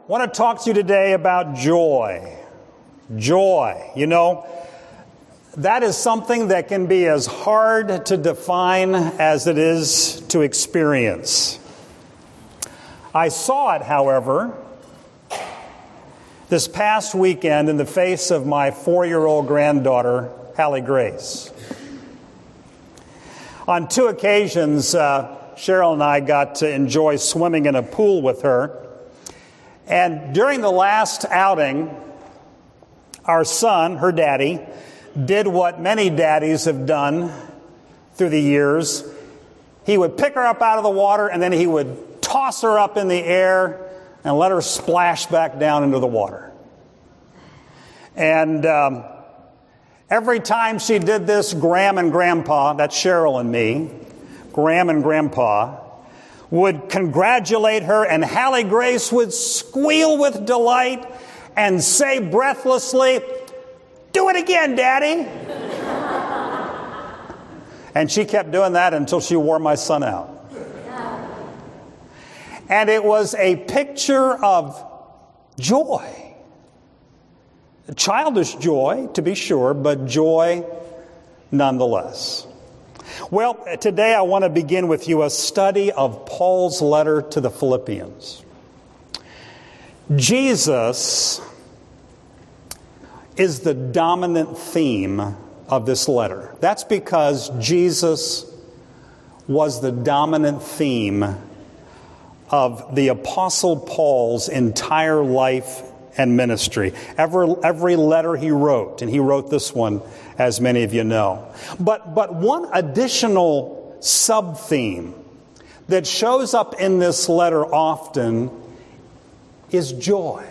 I want to talk to you today about joy. Joy. You know, that is something that can be as hard to define as it is to experience. I saw it, however, this past weekend in the face of my 4-year-old granddaughter, Hallie Grace. On 2 occasions, Cheryl and I got to enjoy swimming in a pool with her. And during the last outing, our son, her daddy, did what many daddies have done through the years. He would pick her up out of the water and then he would toss her up in the air and let her splash back down into the water. And every time she did this, Graham and Grandpa, that's Cheryl and me, Graham and Grandpa, would congratulate her, and Hallie Grace would squeal with delight and say breathlessly, "Do it again, Daddy." And she kept doing that until she wore my son out. And it was a picture of joy. Childish joy, to be sure, but joy nonetheless. Well, today I want to begin with you a study of Paul's letter to the Philippians. Jesus is the dominant theme of this letter. That's because Jesus was the dominant theme of the Apostle Paul's entire life and ministry. Every letter he wrote, and he wrote this one, as many of you know. But one additional sub-theme that shows up in this letter often is joy.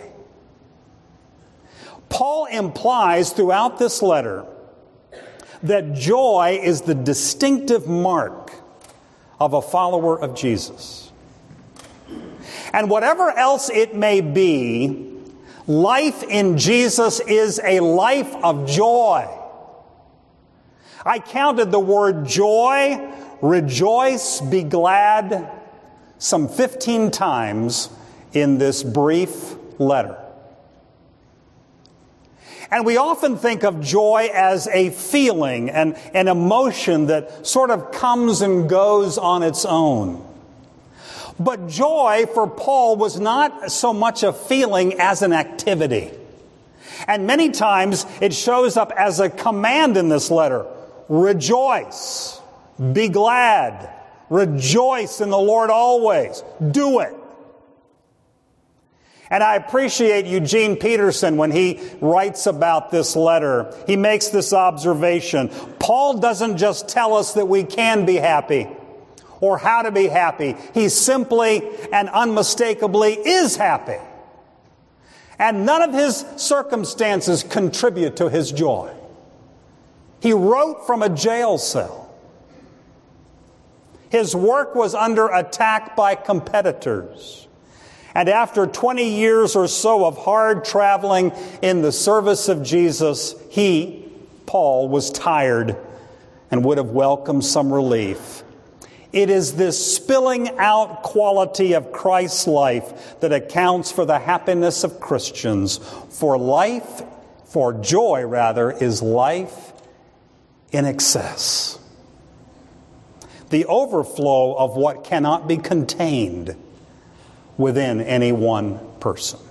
Paul implies throughout this letter that joy is the distinctive mark of a follower of Jesus. And whatever else it may be, life in Jesus is a life of joy. I counted the word joy, rejoice, be glad, some 15 times in this brief letter. And we often think of joy as a feeling and an emotion that sort of comes and goes on its own. But joy for Paul was not so much a feeling as an activity. And many times it shows up as a command in this letter. Rejoice, be glad, rejoice in the Lord always. Do it. And I appreciate Eugene Peterson when he writes about this letter. He makes this observation. Paul doesn't just tell us that we can be happy or how to be happy. He simply and unmistakably is happy. And none of his circumstances contribute to his joy. He wrote from a jail cell. His work was under attack by competitors. And after 20 years or so of hard traveling in the service of Jesus, he, Paul, was tired and would have welcomed some relief. It is this spilling out quality of Christ's life that accounts for the happiness of Christians. For joy, rather, is life in excess. The overflow of what cannot be contained within any one person.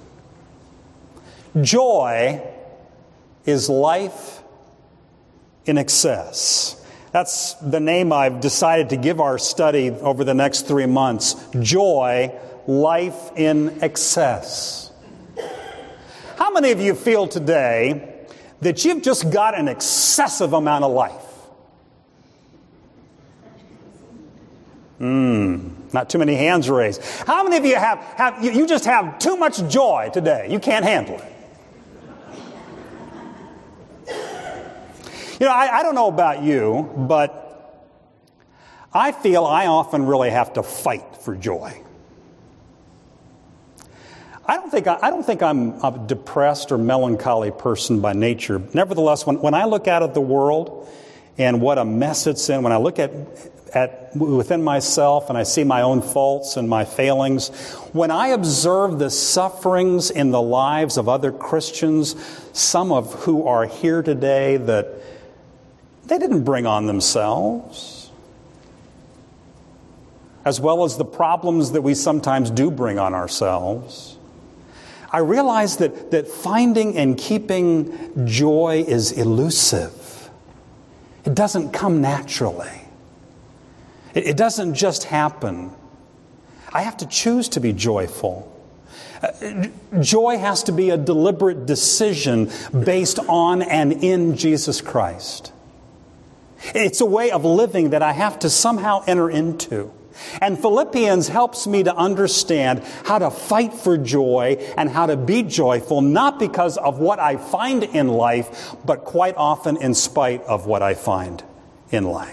Joy is life in excess. That's the name I've decided to give our study over the next 3 months. Joy, life in excess. How many of you feel today that you've just got an excessive amount of life? Not too many hands raised. How many of you you just have too much joy today? You can't handle it. You know, I don't know about you, but I feel I often really have to fight for joy. I don't think I'm a depressed or melancholy person by nature. Nevertheless, when I look out at the world and what a mess it's in, when I look at within myself, and I see my own faults and my failings, when I observe the sufferings in the lives of other Christians, some of who are here today that they didn't bring on themselves, as well as the problems that we sometimes do bring on ourselves, I realize that finding and keeping joy is elusive. It doesn't come naturally. It doesn't just happen. I have to choose to be joyful. Joy has to be a deliberate decision based on and in Jesus Christ. It's a way of living that I have to somehow enter into. And Philippians helps me to understand how to fight for joy and how to be joyful, not because of what I find in life, but quite often in spite of what I find in life.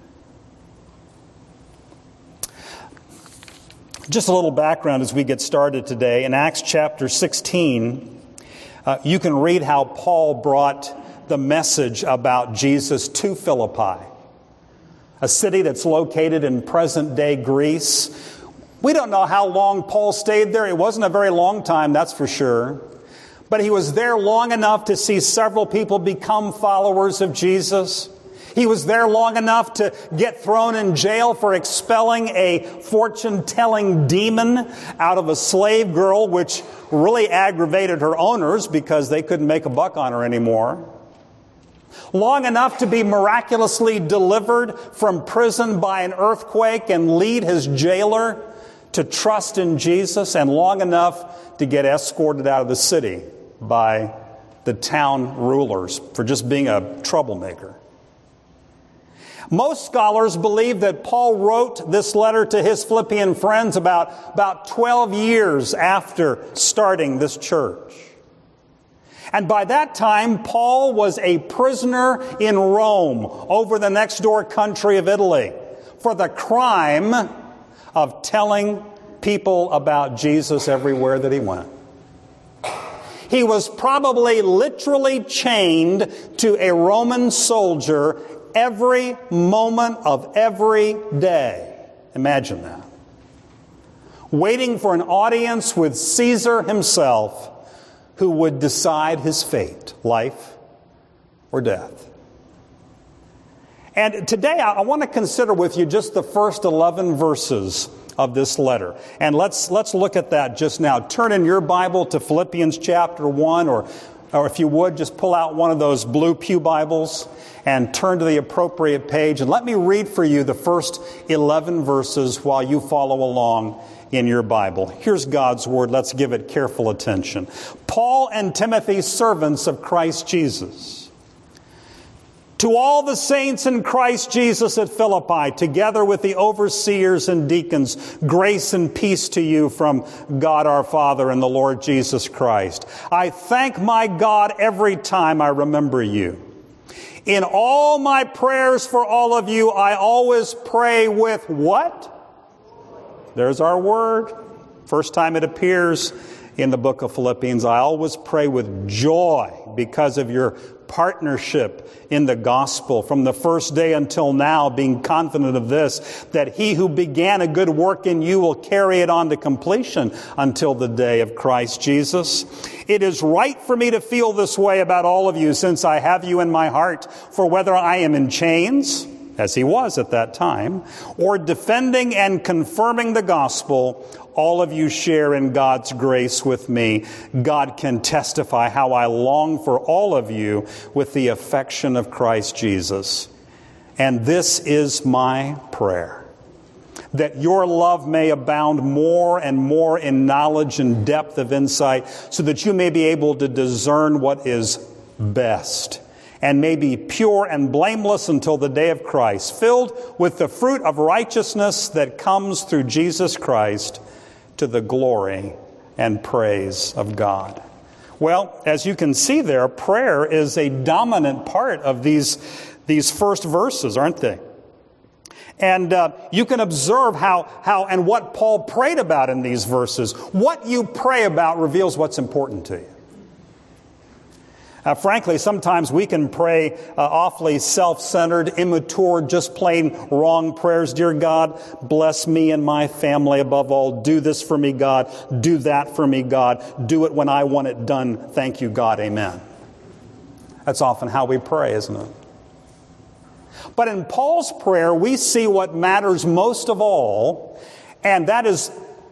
Just a little background as we get started today. In Acts chapter 16, you can read how Paul brought the message about Jesus to Philippi, a city that's located in present-day Greece. We don't know how long Paul stayed there. It wasn't a very long time, that's for sure. But he was there long enough to see several people become followers of Jesus. He was there long enough to get thrown in jail for expelling a fortune-telling demon out of a slave girl, which really aggravated her owners because they couldn't make a buck on her anymore. Long enough to be miraculously delivered from prison by an earthquake and lead his jailer to trust in Jesus, and long enough to get escorted out of the city by the town rulers for just being a troublemaker. Most scholars believe that Paul wrote this letter to his Philippian friends about 12 years after starting this church. And by that time, Paul was a prisoner in Rome, over the next door country of Italy, for the crime of telling people about Jesus everywhere that he went. He was probably literally chained to a Roman soldier every moment of every day. Imagine that. Waiting for an audience with Caesar himself, who would decide his fate, life or death. And today I want to consider with you just the first 11 verses of this letter. And let's look at that just now. Turn in your Bible to Philippians chapter 1, or if you would, just pull out one of those blue pew Bibles and turn to the appropriate page. And let me read for you the first 11 verses while you follow along in your Bible. Here's God's Word. Let's give it careful attention. Paul and Timothy, servants of Christ Jesus, to all the saints in Christ Jesus at Philippi, together with the overseers and deacons, grace and peace to you from God our Father and the Lord Jesus Christ. I thank my God every time I remember you. In all my prayers for all of you, I always pray with what? There's our word. First time it appears in the book of Philippians. I always pray with joy because of your partnership in the gospel from the first day until now, being confident of this, that he who began a good work in you will carry it on to completion until the day of Christ Jesus. It is right for me to feel this way about all of you, since I have you in my heart. For whether I am in chains, as he was at that time, or defending and confirming the gospel, all of you share in God's grace with me. God can testify how I long for all of you with the affection of Christ Jesus. And this is my prayer, that your love may abound more and more in knowledge and depth of insight, so that you may be able to discern what is best, and may be pure and blameless until the day of Christ, filled with the fruit of righteousness that comes through Jesus Christ, to the glory and praise of God. Well, as you can see there, prayer is a dominant part of these first verses, aren't they? And you can observe how and what Paul prayed about in these verses. What you pray about reveals what's important to you. Frankly, sometimes we can pray awfully self-centered, immature, just plain wrong prayers. Dear God, bless me and my family above all. Do this for me, God. Do that for me, God. Do it when I want it done. Thank you, God. Amen. That's often how we pray, isn't it? But in Paul's prayer, we see what matters most of all, and that is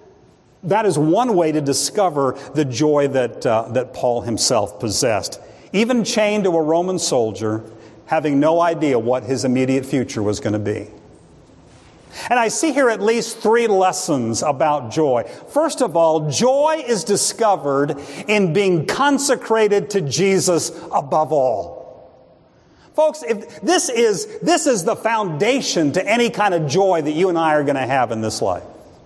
one way to discover the joy that Paul himself possessed. Even chained to a Roman soldier, having no idea what his immediate future was going to be. And I see here at least 3 lessons about joy. First of all, joy is discovered in being consecrated to Jesus above all. Folks, if this is the foundation to any kind of joy that you and I are going to have in this life.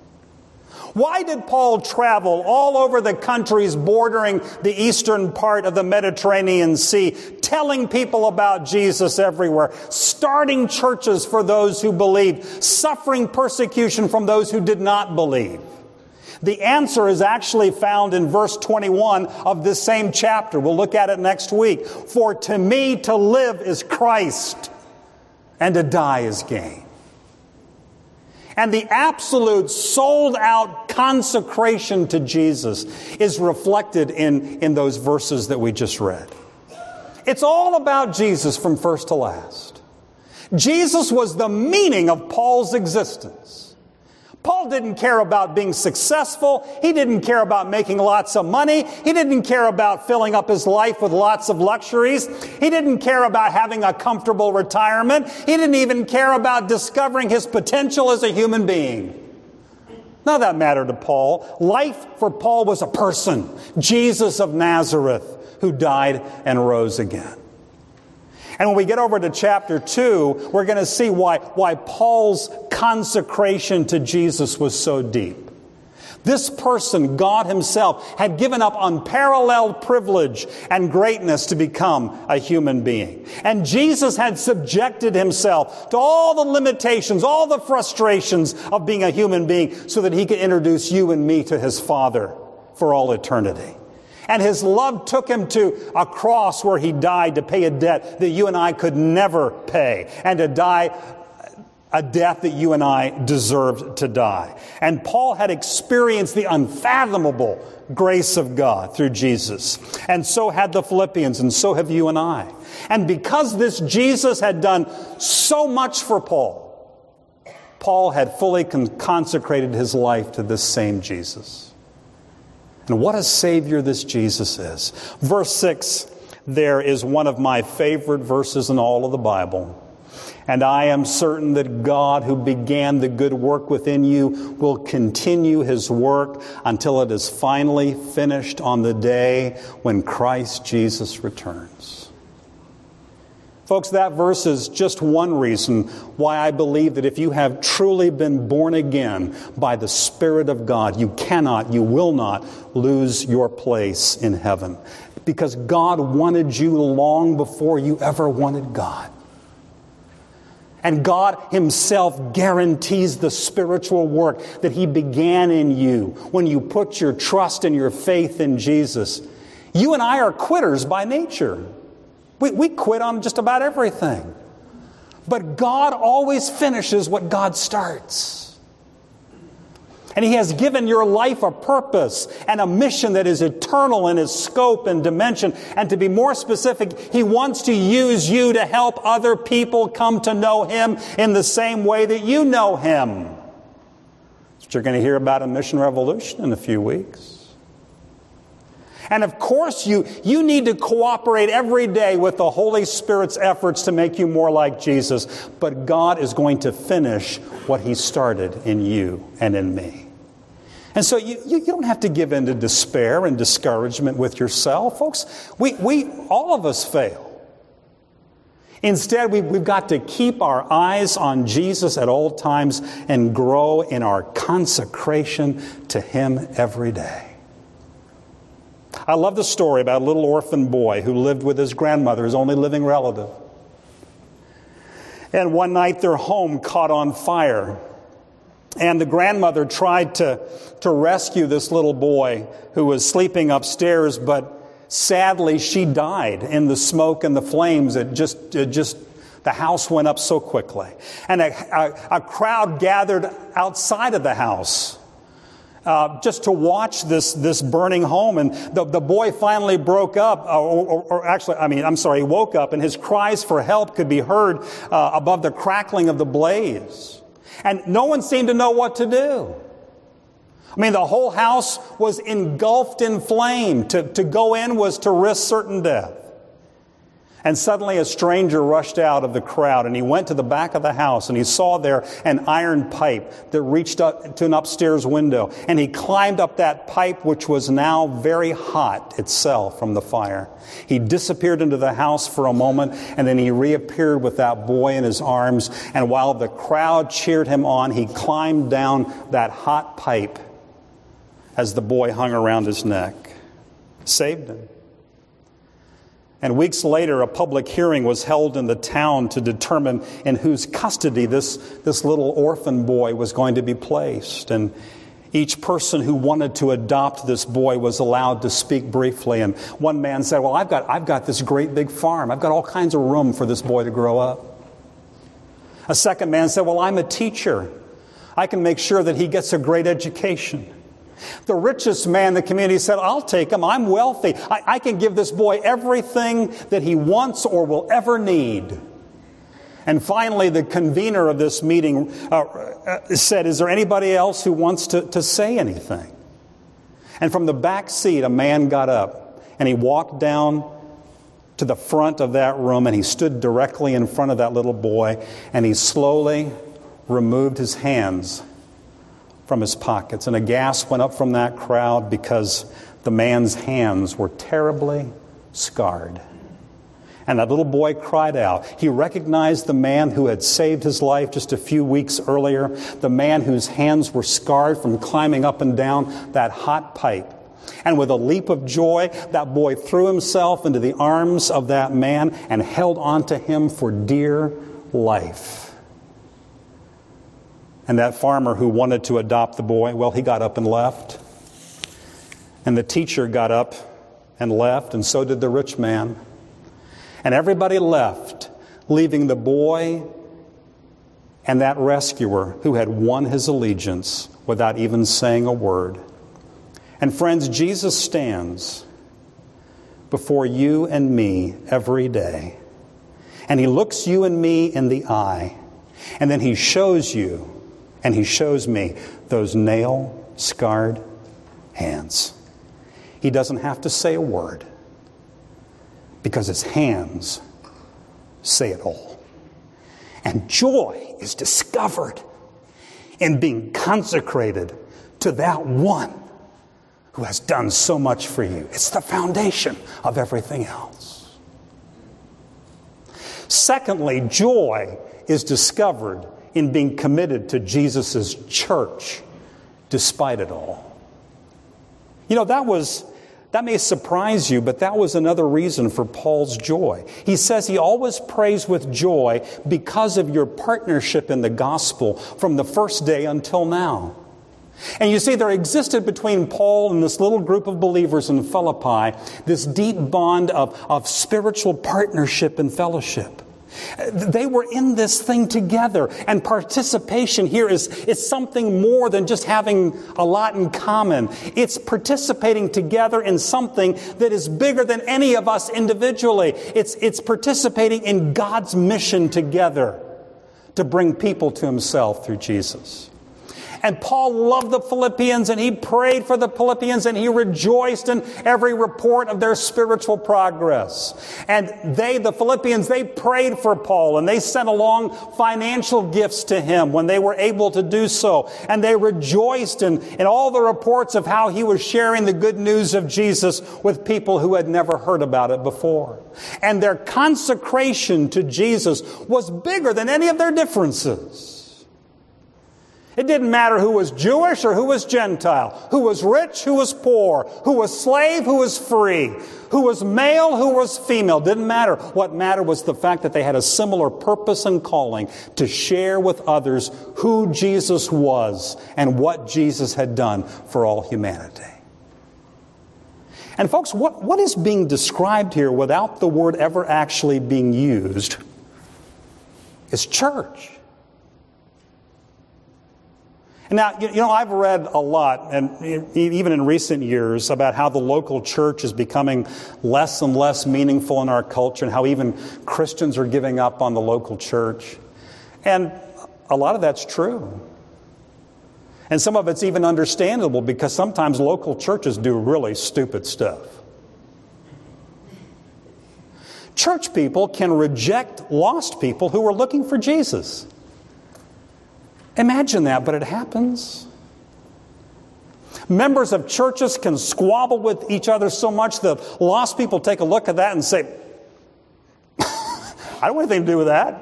Why did Paul travel all over the countries bordering the eastern part of the Mediterranean Sea, telling people about Jesus everywhere, starting churches for those who believed, suffering persecution from those who did not believe? The answer is actually found in verse 21 of this same chapter. We'll look at it next week. For to me to live is Christ, and to die is gain. And the absolute sold-out consecration to Jesus is reflected in those verses that we just read. It's all about Jesus from first to last. Jesus was the meaning of Paul's existence. Paul didn't care about being successful. He didn't care about making lots of money. He didn't care about filling up his life with lots of luxuries. He didn't care about having a comfortable retirement. He didn't even care about discovering his potential as a human being. None of that mattered to Paul. Life for Paul was a person, Jesus of Nazareth, who died and rose again. And when we get over to chapter 2, we're going to see why Paul's consecration to Jesus was so deep. This person, God himself, had given up unparalleled privilege and greatness to become a human being. And Jesus had subjected himself to all the limitations, all the frustrations of being a human being so that he could introduce you and me to his Father for all eternity. And his love took him to a cross where he died to pay a debt that you and I could never pay, and to die a death that you and I deserved to die. And Paul had experienced the unfathomable grace of God through Jesus. And so had the Philippians, and so have you and I. And because this Jesus had done so much for Paul, Paul had fully consecrated his life to this same Jesus. And what a Savior this Jesus is. Verse 6 there is one of my favorite verses in all of the Bible. And I am certain that God, who began the good work within you, will continue his work until it is finally finished on the day when Christ Jesus returns. Folks, that verse is just one reason why I believe that if you have truly been born again by the Spirit of God, you cannot, you will not lose your place in heaven. Because God wanted you long before you ever wanted God. And God himself guarantees the spiritual work that he began in you when you put your trust and your faith in Jesus. You and I are quitters by nature. We quit on just about everything. But God always finishes what God starts. And he has given your life a purpose and a mission that is eternal in its scope and dimension. And to be more specific, he wants to use you to help other people come to know him in the same way that you know him. That's what you're going to hear about in Mission Revolution in a few weeks. And of course, you need to cooperate every day with the Holy Spirit's efforts to make you more like Jesus. But God is going to finish what he started in you and in me. And so you don't have to give in to despair and discouragement with yourself. Folks, we all of us fail. Instead, we've got to keep our eyes on Jesus at all times and grow in our consecration to him every day. I love the story about a little orphan boy who lived with his grandmother, his only living relative. And one night their home caught on fire. And the grandmother tried to rescue this little boy who was sleeping upstairs, but sadly, she died in the smoke and the flames. The house went up so quickly. And a crowd gathered outside of the house just to watch this burning home. And the boy finally broke up, he woke up, and his cries for help could be heard above the crackling of the blaze. And no one seemed to know what to do. I mean, the whole house was engulfed in flame. To go in was to risk certain death. And suddenly a stranger rushed out of the crowd, and he went to the back of the house, and he saw there an iron pipe that reached up to an upstairs window. And he climbed up that pipe, which was now very hot itself from the fire. He disappeared into the house for a moment, and then he reappeared with that boy in his arms. And while the crowd cheered him on, he climbed down that hot pipe as the boy hung around his neck. Saved him. And weeks later, a public hearing was held in the town to determine in whose custody this little orphan boy was going to be placed. And each person who wanted to adopt this boy was allowed to speak briefly. And one man said, well, I've got this great big farm. I've got all kinds of room for this boy to grow up. A second man said, well, I'm a teacher. I can make sure that he gets a great education. The richest man in the community said, I'll take him. I'm wealthy. I can give this boy everything that he wants or will ever need. And finally, the convener of this meeting said, is there anybody else who wants to say anything? And from the back seat, a man got up and he walked down to the front of that room, and he stood directly in front of that little boy, and he slowly removed his hands from his pockets. And a gasp went up from that crowd because the man's hands were terribly scarred. And that little boy cried out. He recognized the man who had saved his life just a few weeks earlier, the man whose hands were scarred from climbing up and down that hot pipe. And with a leap of joy, that boy threw himself into the arms of that man and held on to him for dear life. And that farmer who wanted to adopt the boy, well, he got up and left. And the teacher got up and left, and so did the rich man. And everybody left, leaving the boy and that rescuer who had won his allegiance without even saying a word. And friends, Jesus stands before you and me every day. And he looks you and me in the eye. And then he shows you, and he shows me, those nail-scarred hands. He doesn't have to say a word, because his hands say it all. And joy is discovered in being consecrated to that one who has done so much for you. It's the foundation of everything else. Secondly, joy is discovered in being committed to Jesus' church despite it all. You know, that may surprise you, but that was another reason for Paul's joy. He says he always prays with joy because of your partnership in the gospel from the first day until now. And you see, there existed between Paul and this little group of believers in Philippi this deep bond of spiritual partnership and fellowship. They were in this thing together, and participation here is something more than just having a lot in common. It's participating together in something that is bigger than any of us individually. It's participating in God's mission together to bring people to himself through Jesus. And Paul loved the Philippians, and he prayed for the Philippians, and he rejoiced in every report of their spiritual progress. And the Philippians, they prayed for Paul, and they sent along financial gifts to him when they were able to do so. And they rejoiced in all the reports of how he was sharing the good news of Jesus with people who had never heard about it before. And their consecration to Jesus was bigger than any of their differences. It didn't matter who was Jewish or who was Gentile, who was rich, who was poor, who was slave, who was free, who was male, who was female. Didn't matter. What mattered was the fact that they had a similar purpose and calling to share with others who Jesus was and what Jesus had done for all humanity. And folks, what is being described here without the word ever actually being used is church. And now, I've read a lot, and even in recent years, about how the local church is becoming less and less meaningful in our culture, and how even Christians are giving up on the local church. And a lot of that's true. And some of it's even understandable, because sometimes local churches do really stupid stuff. Church people can reject lost people who are looking for Jesus. Imagine that, but it happens. Members of churches can squabble with each other so much that lost people take a look at that and say, I don't want anything to do with that.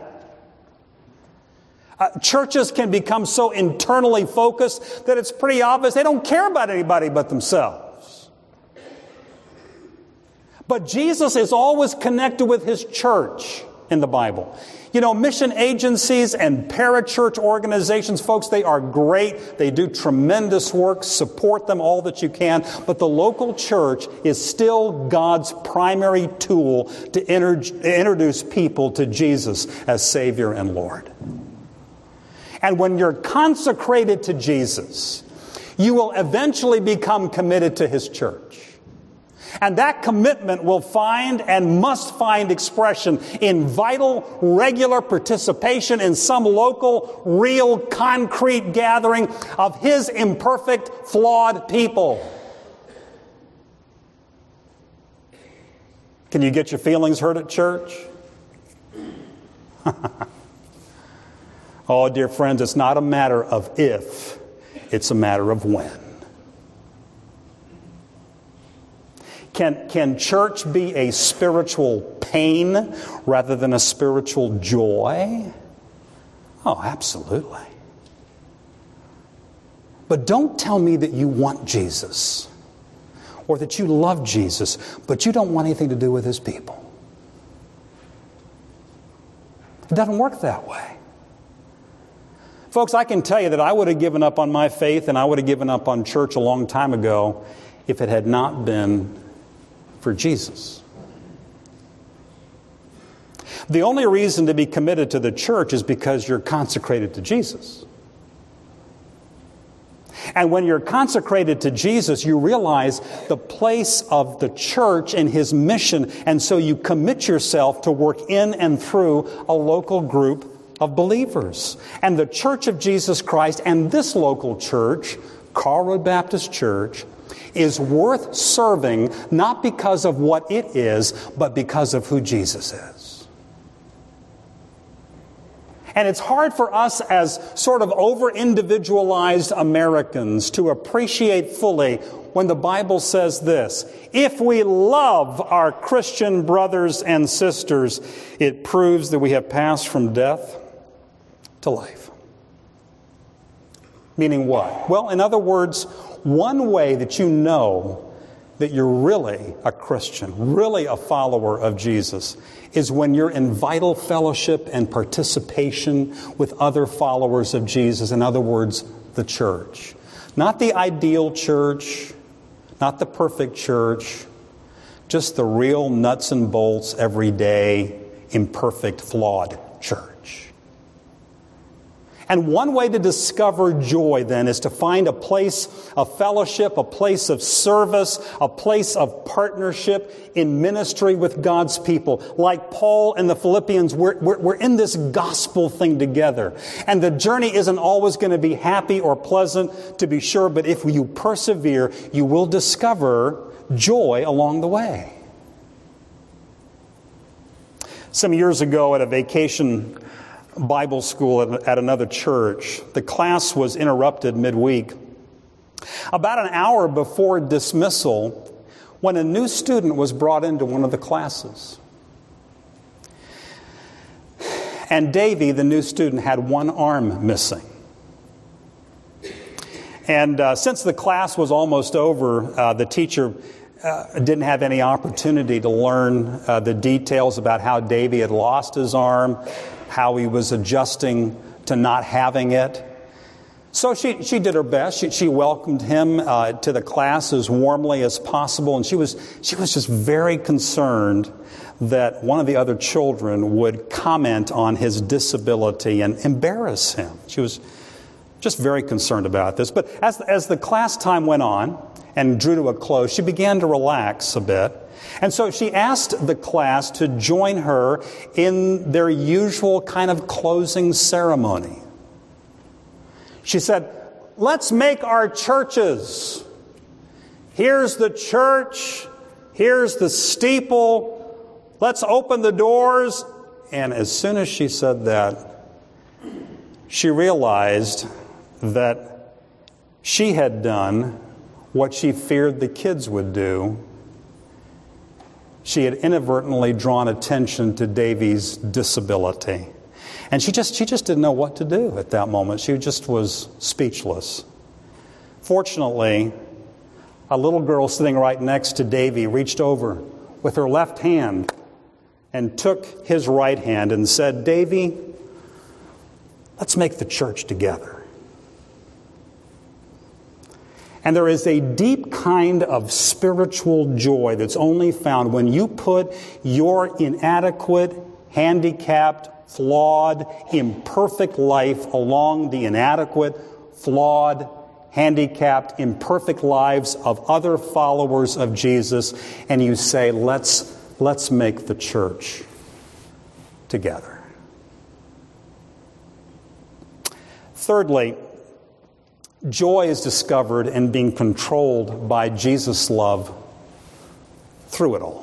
Churches can become so internally focused that it's pretty obvious they don't care about anybody but themselves. But Jesus is always connected with His church in the Bible. Mission agencies and parachurch organizations, folks, they are great. They do tremendous work. Support them all that you can. But the local church is still God's primary tool to introduce people to Jesus as Savior and Lord. And when you're consecrated to Jesus, you will eventually become committed to His church. And that commitment will find and must find expression in vital, regular participation in some local, real, concrete gathering of His imperfect, flawed people. Can you get your feelings hurt at church? Oh, dear friends, it's not a matter of if, it's a matter of when. Can church be a spiritual pain rather than a spiritual joy? Oh, absolutely. But don't tell me that you want Jesus or that you love Jesus, but you don't want anything to do with His people. It doesn't work that way. Folks, I can tell you that I would have given up on my faith and I would have given up on church a long time ago if it had not been for Jesus. The only reason to be committed to the church is because you're consecrated to Jesus. And when you're consecrated to Jesus, you realize the place of the church and His mission, and so you commit yourself to work in and through a local group of believers. And the Church of Jesus Christ and this local church, Carl Road Baptist Church, is worth serving not because of what it is, but because of who Jesus is. And it's hard for us as sort of over-individualized Americans to appreciate fully when the Bible says this: if we love our Christian brothers and sisters, it proves that we have passed from death to life. Meaning what? Well, in other words, one way that you know that you're really a Christian, really a follower of Jesus, is when you're in vital fellowship and participation with other followers of Jesus. In other words, the church. Not the ideal church, not the perfect church, just the real nuts and bolts, everyday, imperfect, flawed church. And one way to discover joy, then, is to find a place of fellowship, a place of service, a place of partnership in ministry with God's people. Like Paul and the Philippians, we're in this gospel thing together. And the journey isn't always going to be happy or pleasant, to be sure, but if you persevere, you will discover joy along the way. Some years ago at a vacation Bible school at another church, the class was interrupted midweek about an hour before dismissal when a new student was brought into one of the classes. And Davy, the new student, had one arm missing. And since the class was almost over, the teacher didn't have any opportunity to learn the details about how Davy had lost his arm, how he was adjusting to not having it. So she did her best. She welcomed him to the class as warmly as possible, and she was just very concerned that one of the other children would comment on his disability and embarrass him. She was just very concerned about this. But as the class time went on and drew to a close, she began to relax a bit. And so she asked the class to join her in their usual kind of closing ceremony. She said, "Let's make our churches. Here's the church. Here's the steeple. Let's open the doors." And as soon as she said that, she realized that she had done what she feared the kids would do. She had inadvertently drawn attention to Davy's disability. And she just didn't know what to do at that moment. She just was speechless. Fortunately, a little girl sitting right next to Davy reached over with her left hand and took his right hand and said, "Davy, let's make the church together." And there is a deep kind of spiritual joy that's only found when you put your inadequate, handicapped, flawed, imperfect life along the inadequate, flawed, handicapped, imperfect lives of other followers of Jesus, and you say, let's make the church together. Thirdly, joy is discovered in being controlled by Jesus' love through it all.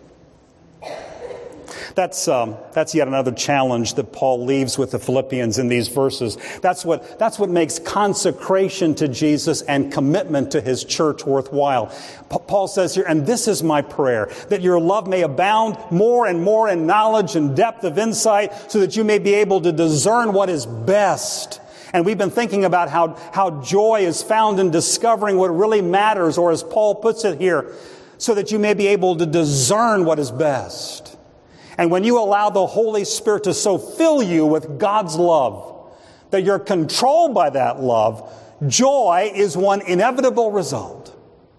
That's yet another challenge that Paul leaves with the Philippians in these verses. That's what makes consecration to Jesus and commitment to his church worthwhile. Paul says here, "And this is my prayer, that your love may abound more and more in knowledge and depth of insight, so that you may be able to discern what is best." And we've been thinking about how joy is found in discovering what really matters, or as Paul puts it here, so that you may be able to discern what is best. And when you allow the Holy Spirit to so fill you with God's love that you're controlled by that love, joy is one inevitable result.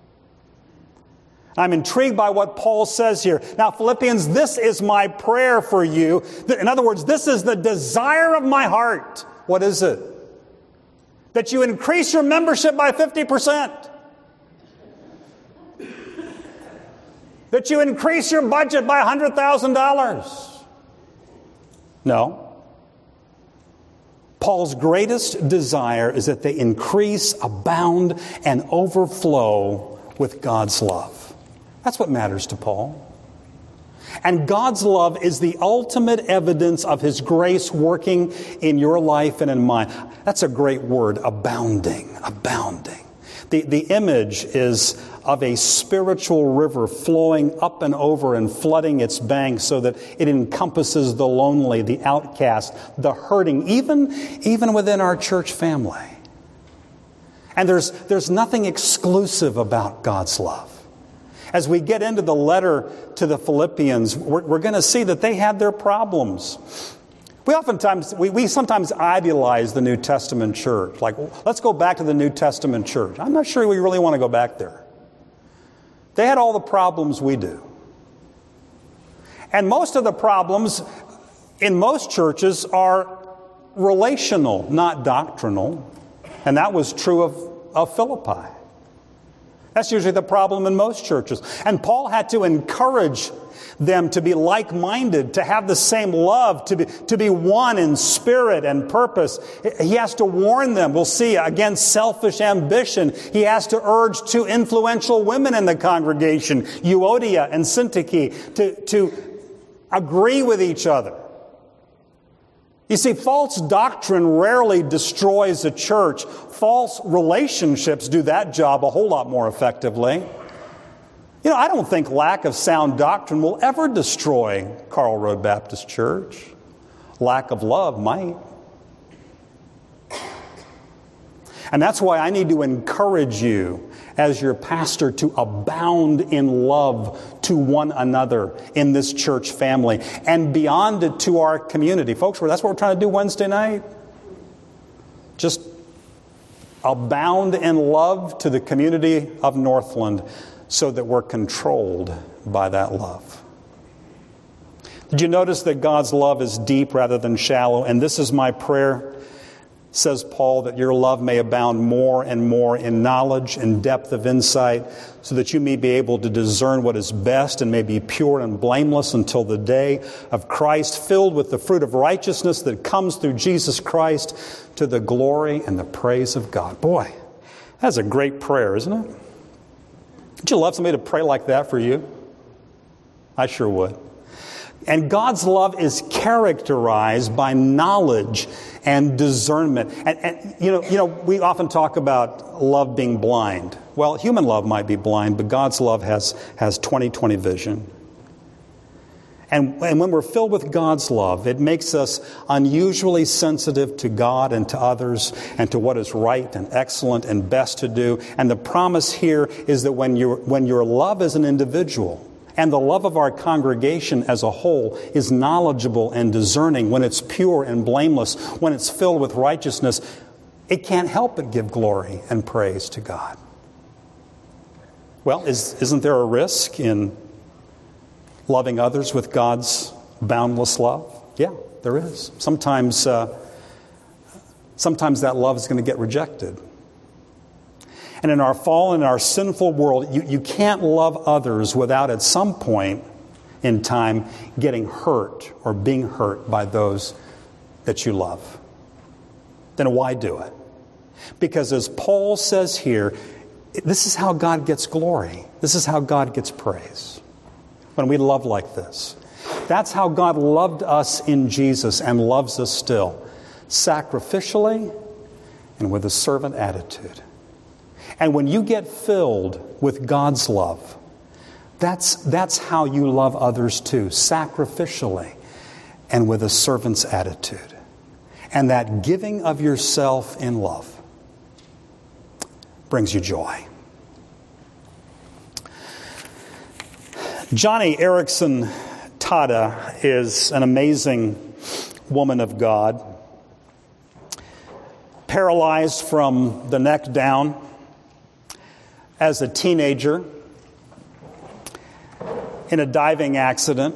I'm intrigued by what Paul says here. Now, Philippians, this is my prayer for you. In other words, this is the desire of my heart. What is it? That you increase your membership by 50%. That you increase your budget by $100,000. No. Paul's greatest desire is that they increase, abound, and overflow with God's love. That's what matters to Paul. And God's love is the ultimate evidence of his grace working in your life and in mine. That's a great word, abounding, abounding. The image is of a spiritual river flowing up and over and flooding its banks so that it encompasses the lonely, the outcast, the hurting, even within our church family. And there's nothing exclusive about God's love. As we get into the letter to the Philippians, we're going to see that they had their problems. We sometimes idealize the New Testament church. Like, let's go back to the New Testament church. I'm not sure we really want to go back there. They had all the problems we do. And most of the problems in most churches are relational, not doctrinal. And that was true of Philippi. That's usually the problem in most churches. And Paul had to encourage them to be like-minded, to have the same love, to be one in spirit and purpose. He has to warn them, we'll see, against selfish ambition. He has to urge two influential women in the congregation, Euodia and Syntyche, to agree with each other. You see, false doctrine rarely destroys a church. False relationships do that job a whole lot more effectively. You know, I don't think lack of sound doctrine will ever destroy Carl Road Baptist Church. Lack of love might. And that's why I need to encourage you as your pastor to abound in love to one another in this church family and beyond it to our community. Folks, that's what we're trying to do Wednesday night. Just abound in love to the community of Northland so that we're controlled by that love. Did you notice that God's love is deep rather than shallow? And this is my prayer, says Paul, that your love may abound more and more in knowledge and depth of insight, so that you may be able to discern what is best and may be pure and blameless until the day of Christ, filled with the fruit of righteousness that comes through Jesus Christ to the glory and the praise of God. Boy, that's a great prayer, isn't it? Would you love somebody to pray like that for you? I sure would. And God's love is characterized by knowledge and discernment. And you know, we often talk about love being blind. Well, human love might be blind, but God's love has 20/20 vision. And when we're filled with God's love, it makes us unusually sensitive to God and to others and to what is right and excellent and best to do. And the promise here is that when your love as an individual and the love of our congregation as a whole is knowledgeable and discerning, when it's pure and blameless, when it's filled with righteousness, it can't help but give glory and praise to God. Well, isn't there a risk in loving others with God's boundless love? Yeah, there is. Sometimes that love is going to get rejected. And in our fallen, in our sinful world, you can't love others without at some point in time getting hurt or being hurt by those that you love. Then why do it? Because as Paul says here, this is how God gets glory. This is how God gets praise. When we love like this. That's how God loved us in Jesus and loves us still. Sacrificially and with a servant attitude. And when you get filled with God's love, that's how you love others too, sacrificially and with a servant's attitude. And that giving of yourself in love brings you joy. Joni Eareckson Tada is an amazing woman of God, paralyzed from the neck down as a teenager in a diving accident.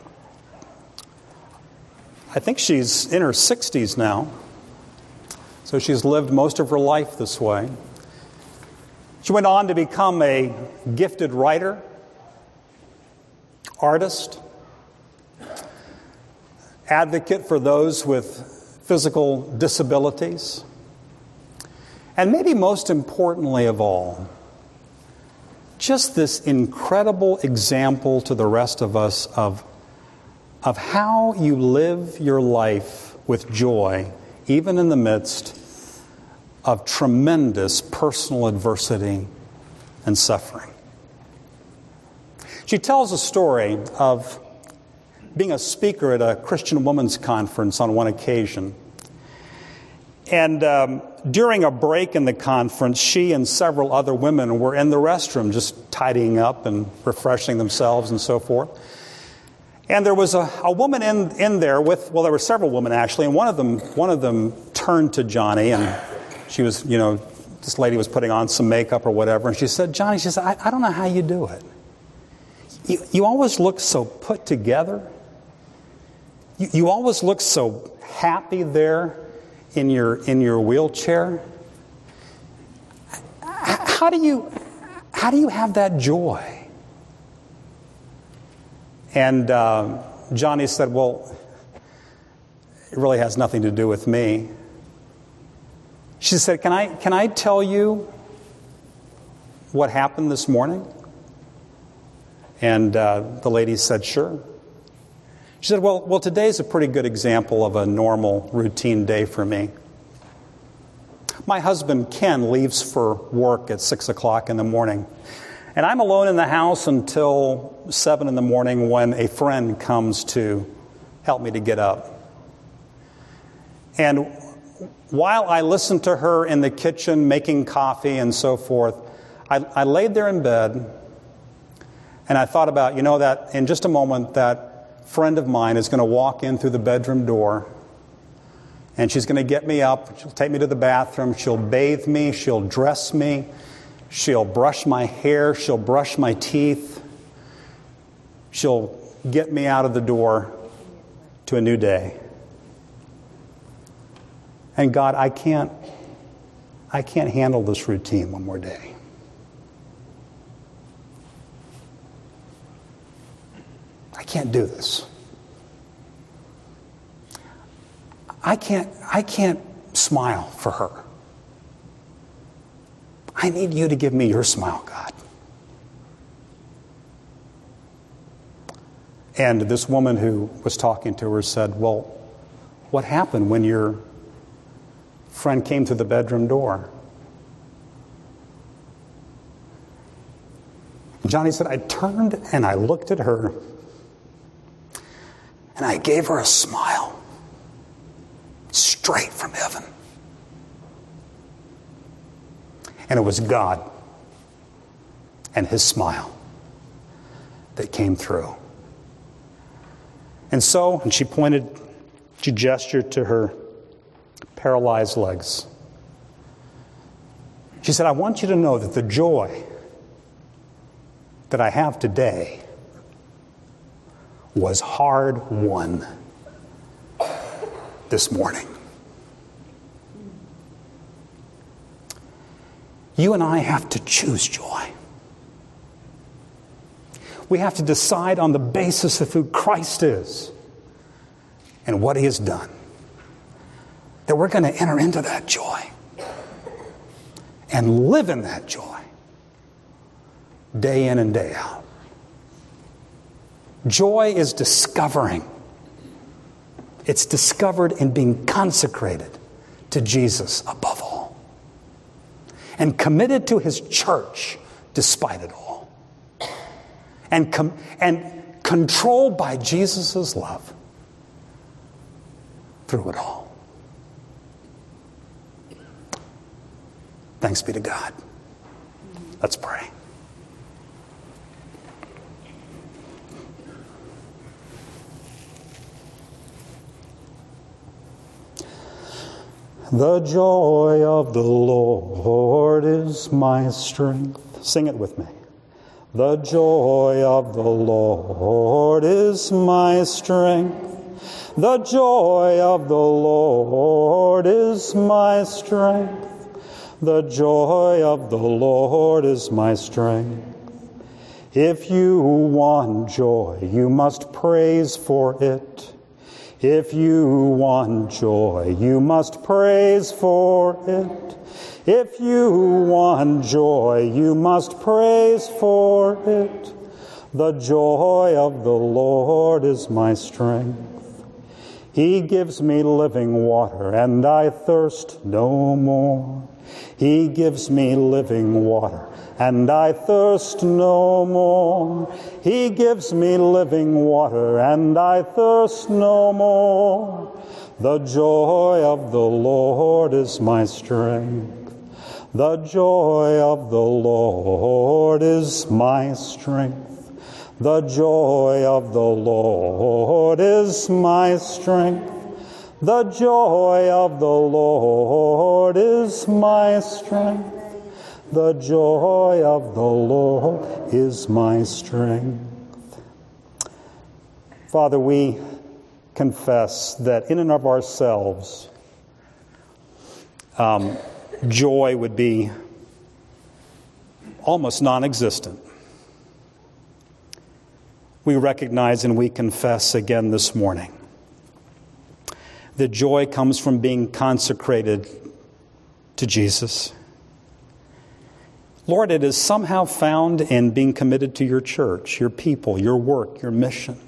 I think she's in her 60s now, so she's lived most of her life this way. She went on to become a gifted writer, artist, advocate for those with physical disabilities, and maybe most importantly of all, just this incredible example to the rest of us of how you live your life with joy, even in the midst of tremendous personal adversity and suffering. She tells a story of being a speaker at a Christian women's conference on one occasion. And during a break in the conference, she and several other women were in the restroom just tidying up and refreshing themselves and so forth. And there was a woman in there with, well, there were several women actually, and one of them turned to Joni, and she was, this lady was putting on some makeup or whatever, and she said, Joni, she said, I don't know how you do it. You always look so put together. You always look so happy there in your wheelchair. How do you have that joy? And Joni said, well, it really has nothing to do with me. She said, can I tell you what happened this morning? And the lady said, sure. She said, well, today's a pretty good example of a normal, routine day for me. My husband, Ken, leaves for work at 6 o'clock in the morning. And I'm alone in the house until 7 in the morning when a friend comes to help me to get up. And while I listened to her in the kitchen making coffee and so forth, I laid there in bed and I thought about, that in just a moment that friend of mine is going to walk in through the bedroom door And she's going to get me up. She'll take me to the bathroom. She'll bathe me. She'll dress me. She'll brush my hair. She'll brush my teeth. She'll get me out of the door to a new day. And God, I can't handle this routine one more day. I can't do this. I can't smile for her. I need you to give me your smile, God. And this woman who was talking to her said, well, what happened when your friend came through the bedroom door? Johnny said, I turned and I looked at her and I gave her a smile. Straight from heaven. And it was God and His smile that came through. And she gestured to her paralyzed legs. She said, I want you to know that the joy that I have today was hard won this morning. You and I have to choose joy. We have to decide on the basis of who Christ is and what He has done, that we're going to enter into that joy and live in that joy day in and day out. Joy is discovering. It's discovered in being consecrated to Jesus above all and committed to His church despite it all and controlled by Jesus' love through it all. Thanks be to God. Let's pray. The joy of the Lord is my strength. Sing it with me. The joy of the Lord is my strength. The joy of the Lord is my strength. The joy of the Lord is my strength. If you want joy, you must praise for it. If you want joy, you must praise for it. If you want joy, you must praise for it. The joy of the Lord is my strength. He gives me living water, and I thirst no more. He gives me living water, and I thirst no more. He gives me living water, and I thirst no more. The joy of the Lord is my strength. The joy of the Lord is my strength. The joy of the Lord is my strength. The joy of the Lord is my strength. The joy of the Lord is my strength. Father, we confess that in and of ourselves, joy would be almost non-existent. We recognize and we confess again this morning that joy comes from being consecrated to Jesus. Lord, it is somehow found in being committed to your church, your people, your work, your mission.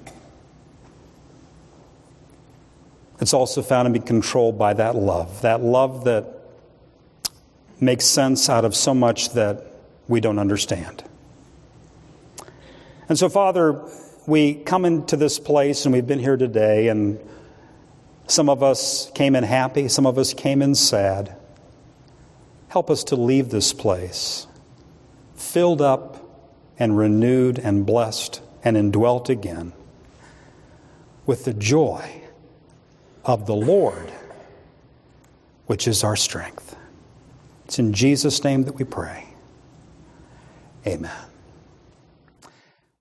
It's also found in being controlled by that love that makes sense out of so much that we don't understand. And so, Father, we come into this place, and we've been here today, and some of us came in happy, some of us came in sad. Help us to leave this place filled up and renewed and blessed and indwelt again with the joy of the Lord which is our strength. It's in Jesus' name that we pray. Amen.